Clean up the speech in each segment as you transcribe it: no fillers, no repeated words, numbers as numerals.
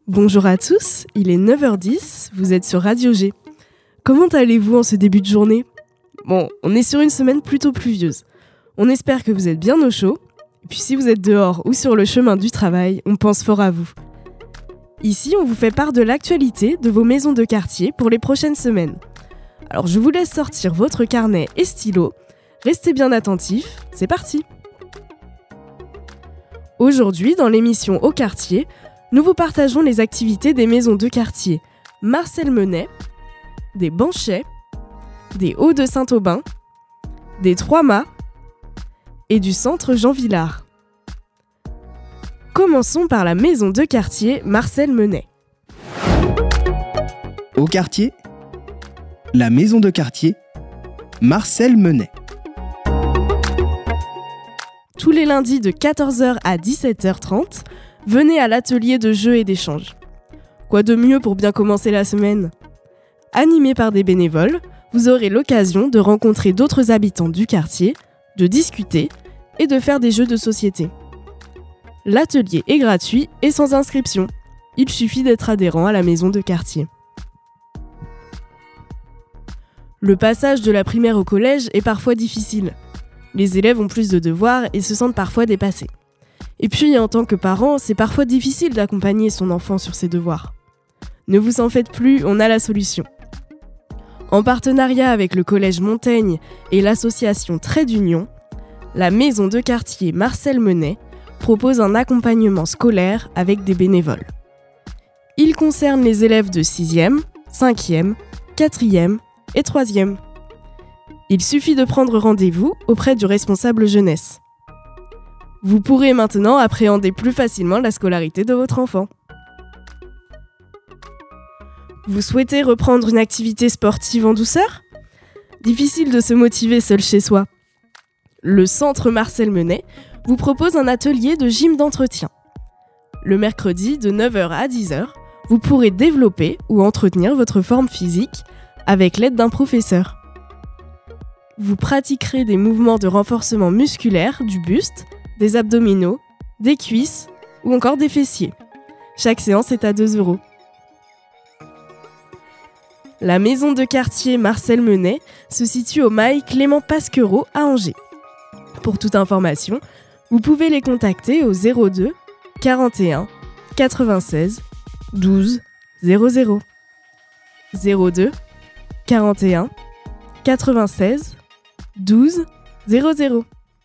Bonjour à tous, il est 9h10, vous êtes sur Radio G. Comment allez-vous en ce début de journée ? Bon, on est sur une semaine plutôt pluvieuse. On espère que vous êtes bien au chaud. Et puis si vous êtes dehors ou sur le chemin du travail, on pense fort à vous. Ici, on vous fait part de l'actualité de vos maisons de quartier pour les prochaines semaines. Alors je vous laisse sortir votre carnet et stylo. Restez bien attentifs, c'est parti ! Aujourd'hui, dans l'émission Au quartier, nous vous partageons les activités des maisons de quartier Marcel Menet, des Banchais, des Hauts de Saint-Aubin, des Trois-Mâts et du centre Jean Villard. Commençons par la maison de quartier Marcel Menet. Au quartier, la maison de quartier Marcel Menet. Tous les lundis de 14h à 17h30, venez à l'atelier de jeux et d'échanges. Quoi de mieux pour bien commencer la semaine ? Animé par des bénévoles, vous aurez l'occasion de rencontrer d'autres habitants du quartier, de discuter et de faire des jeux de société. L'atelier est gratuit et sans inscription. Il suffit d'être adhérent à la maison de quartier. Le passage de la primaire au collège est parfois difficile. Les élèves ont plus de devoirs et se sentent parfois dépassés. Et puis, en tant que parent, c'est parfois difficile d'accompagner son enfant sur ses devoirs. Ne vous en faites plus, on a la solution. En partenariat avec le Collège Montaigne et l'association Trait d'Union, la maison de quartier Marcel Menet propose un accompagnement scolaire avec des bénévoles. Il concerne les élèves de 6e, 5e, 4e et 3e. Il suffit de prendre rendez-vous auprès du responsable jeunesse. Vous pourrez maintenant appréhender plus facilement la scolarité de votre enfant. Vous souhaitez reprendre une activité sportive en douceur ? Difficile de se motiver seul chez soi. Le centre Marcel Menet vous propose un atelier de gym d'entretien. Le mercredi de 9h à 10h, vous pourrez développer ou entretenir votre forme physique avec l'aide d'un professeur. Vous pratiquerez des mouvements de renforcement musculaire du buste, des abdominaux, des cuisses ou encore des fessiers. Chaque séance est à 2 €. La maison de quartier Marcel Menet se situe au mail Clément Pasquereau à Angers. Pour toute information, vous pouvez les contacter au 02 41 96 12 00. 02 41 96 12 00.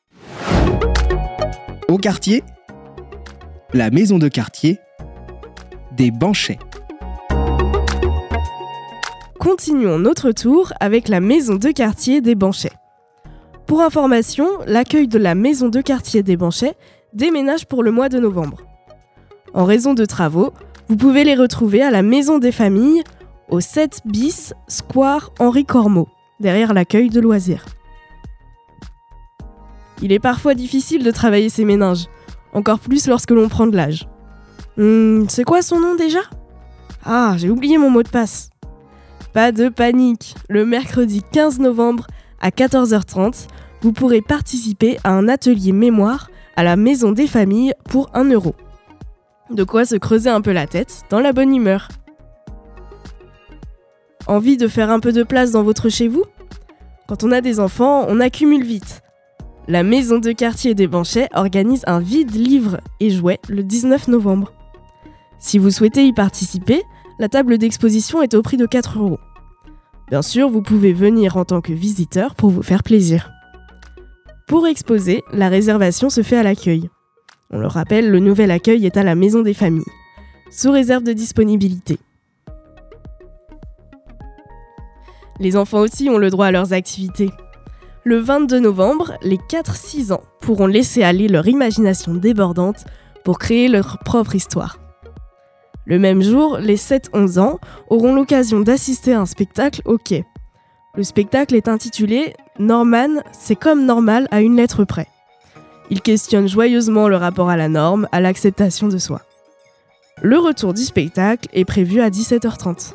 Au quartier, la maison de quartier des Banchais. Continuons notre tour avec la maison de quartier des Banchais. Pour information, l'accueil de la maison de quartier des Banchais déménage pour le mois de novembre. En raison de travaux, vous pouvez les retrouver à la maison des familles au 7 bis Square Henri Cormot, derrière l'accueil de loisirs. Il est parfois difficile de travailler ses méninges, encore plus lorsque l'on prend de l'âge. C'est quoi son nom déjà ? Ah, j'ai oublié mon mot de passe. Pas de panique, le mercredi 15 novembre à 14h30, vous pourrez participer à un atelier mémoire à la maison des familles pour 1 €. De quoi se creuser un peu la tête dans la bonne humeur. Envie de faire un peu de place dans votre chez-vous ? Quand on a des enfants, on accumule vite. La maison de quartier des Banchais organise un vide livres et jouets le 19 novembre. Si vous souhaitez y participer, la table d'exposition est au prix de 4 €. Bien sûr, vous pouvez venir en tant que visiteur pour vous faire plaisir. Pour exposer, la réservation se fait à l'accueil. On le rappelle, le nouvel accueil est à la maison des familles, sous réserve de disponibilité. Les enfants aussi ont le droit à leurs activités. Le 22 novembre, les 4-6 ans pourront laisser aller leur imagination débordante pour créer leur propre histoire. Le même jour, les 7-11 ans auront l'occasion d'assister à un spectacle au quai. Le spectacle est intitulé « Norman, c'est comme normal à une lettre près ». Il questionne joyeusement le rapport à la norme, à l'acceptation de soi. Le retour du spectacle est prévu à 17h30.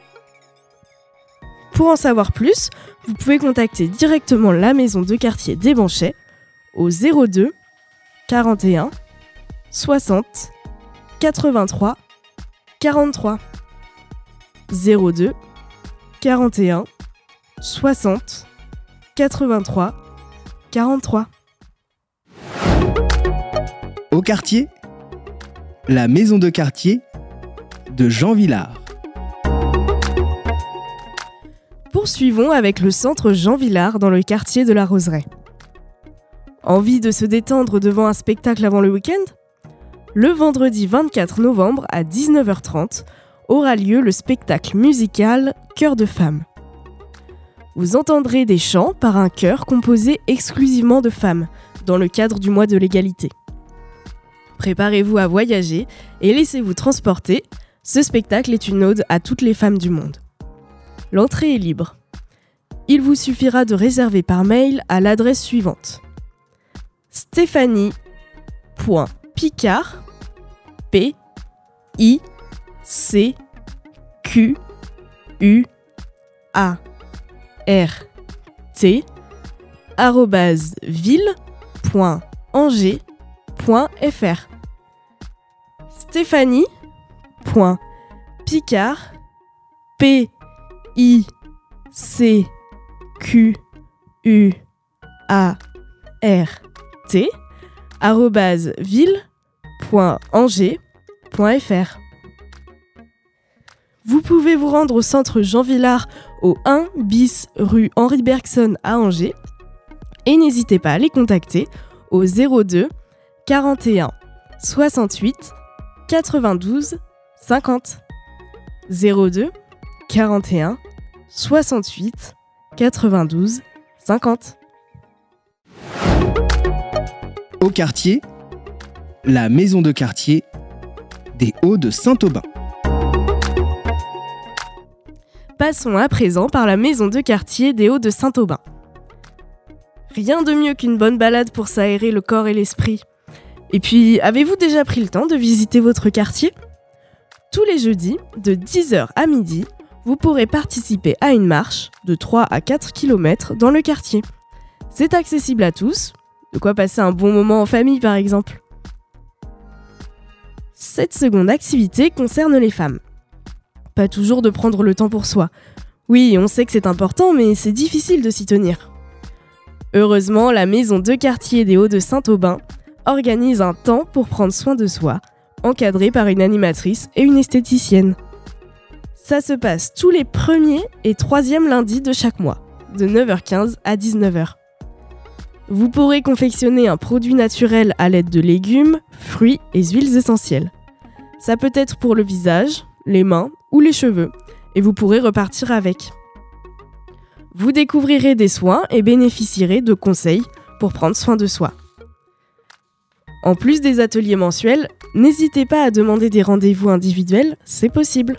Pour en savoir plus, vous pouvez contacter directement la maison de quartier des Banchais au 02 41 60 83 43 02 41 60 83 43. Au quartier, la maison de quartier de Jean Villard. Poursuivons avec le centre Jean Villard dans le quartier de la Roseraie. Envie de se détendre devant un spectacle avant le week-end ? Le vendredi 24 novembre à 19h30 aura lieu le spectacle musical Chœur de femmes. Vous entendrez des chants par un chœur composé exclusivement de femmes, dans le cadre du mois de l'égalité. Préparez-vous à voyager et laissez-vous transporter. Ce spectacle est une ode à toutes les femmes du monde. L'entrée est libre. Il vous suffira de réserver par mail à l'adresse suivante: stephanie.picard PICQUART @ville.angers.fr. Stephanie.picard PICQART @ville.angers.fr. Vous pouvez vous rendre au centre Jean Villard au 1 bis rue Henri Bergson à Angers et n'hésitez pas à les contacter au 02 41 68 92 50. 02 41 68 92 50. Au quartier, la maison de quartier des Hauts de Saint-Aubin. Passons à présent par la maison de quartier des Hauts de Saint-Aubin. Rien de mieux qu'une bonne balade pour s'aérer le corps et l'esprit. Et puis, avez-vous déjà pris le temps de visiter votre quartier ? Tous les jeudis, de 10h à midi, vous pourrez participer à une marche de 3 à 4 km dans le quartier. C'est accessible à tous, de quoi passer un bon moment en famille par exemple. Cette seconde activité concerne les femmes. Pas toujours de prendre le temps pour soi. Oui, on sait que c'est important, mais c'est difficile de s'y tenir. Heureusement, la maison de quartier des Hauts de Saint-Aubin organise un temps pour prendre soin de soi, encadré par une animatrice et une esthéticienne. Ça se passe tous les premiers et troisièmes lundis de chaque mois, de 9h15 à 19h. Vous pourrez confectionner un produit naturel à l'aide de légumes, fruits et huiles essentielles. Ça peut être pour le visage, les mains ou les cheveux, et vous pourrez repartir avec. Vous découvrirez des soins et bénéficierez de conseils pour prendre soin de soi. En plus des ateliers mensuels, n'hésitez pas à demander des rendez-vous individuels, c'est possible.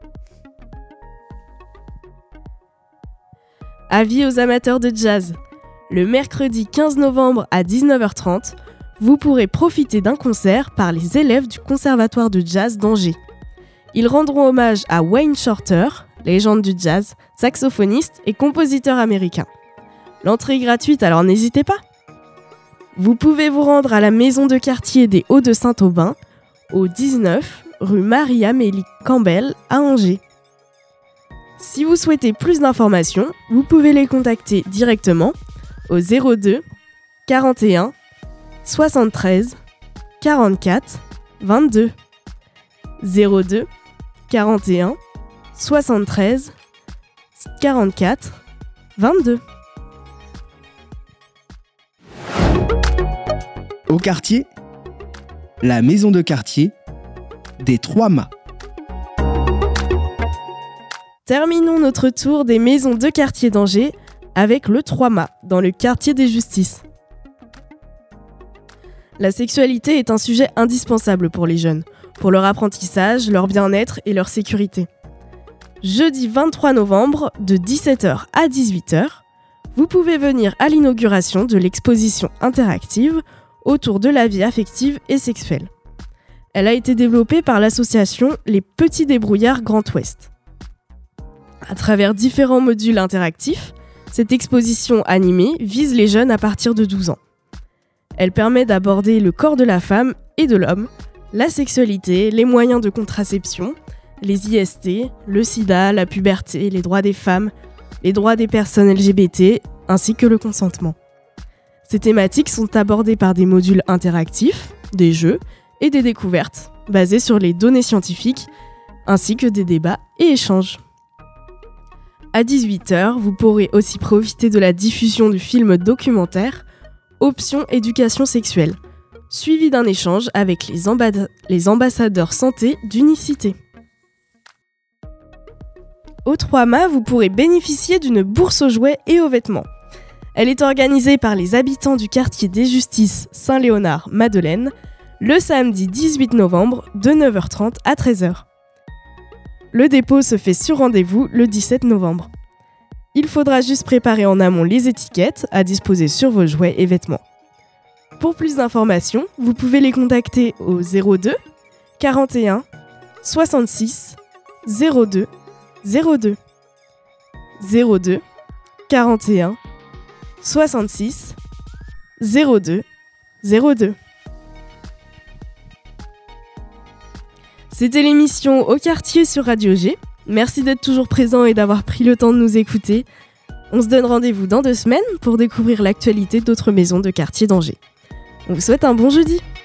Avis aux amateurs de jazz. Le mercredi 15 novembre à 19h30, vous pourrez profiter d'un concert par les élèves du Conservatoire de jazz d'Angers. Ils rendront hommage à Wayne Shorter, légende du jazz, saxophoniste et compositeur américain. L'entrée est gratuite, alors n'hésitez pas. Vous pouvez vous rendre à la maison de quartier des Hauts de Saint-Aubin, au 19 rue Marie-Amélie Campbell à Angers. Si vous souhaitez plus d'informations, vous pouvez les contacter directement au 02 41 73 44 22. 02 41 73 44 22. Au quartier, la maison de quartier des Trois Mâts. Terminons notre tour des maisons de quartier d'Angers avec le Trois Mâts, dans le quartier des Justices. La sexualité est un sujet indispensable pour les jeunes, pour leur apprentissage, leur bien-être et leur sécurité. Jeudi 23 novembre, de 17h à 18h, vous pouvez venir à l'inauguration de l'exposition interactive autour de la vie affective et sexuelle. Elle a été développée par l'association Les Petits Débrouillards Grand Ouest. À travers différents modules interactifs, cette exposition animée vise les jeunes à partir de 12 ans. Elle permet d'aborder le corps de la femme et de l'homme la sexualité, les moyens de contraception, les IST, le sida, la puberté, les droits des femmes, les droits des personnes LGBT, ainsi que le consentement. Ces thématiques sont abordées par des modules interactifs, des jeux et des découvertes basées sur les données scientifiques, ainsi que des débats et échanges. À 18h, vous pourrez aussi profiter de la diffusion du film documentaire Option éducation sexuelle, suivi d'un échange avec les ambassadeurs santé d'Unicité. Au 3 mai, vous pourrez bénéficier d'une bourse aux jouets et aux vêtements. Elle est organisée par les habitants du quartier des Justices Saint-Léonard-Madeleine le samedi 18 novembre de 9h30 à 13h. Le dépôt se fait sur rendez-vous le 17 novembre. Il faudra juste préparer en amont les étiquettes à disposer sur vos jouets et vêtements. Pour plus d'informations, vous pouvez les contacter au 02 41 66 02 02 02 41 66 02 02. C'était l'émission Au quartier sur Radio G. Merci d'être toujours présent et d'avoir pris le temps de nous écouter. On se donne rendez-vous dans 2 semaines pour découvrir l'actualité d'autres maisons de quartier d'Angers. On vous souhaite un bon jeudi.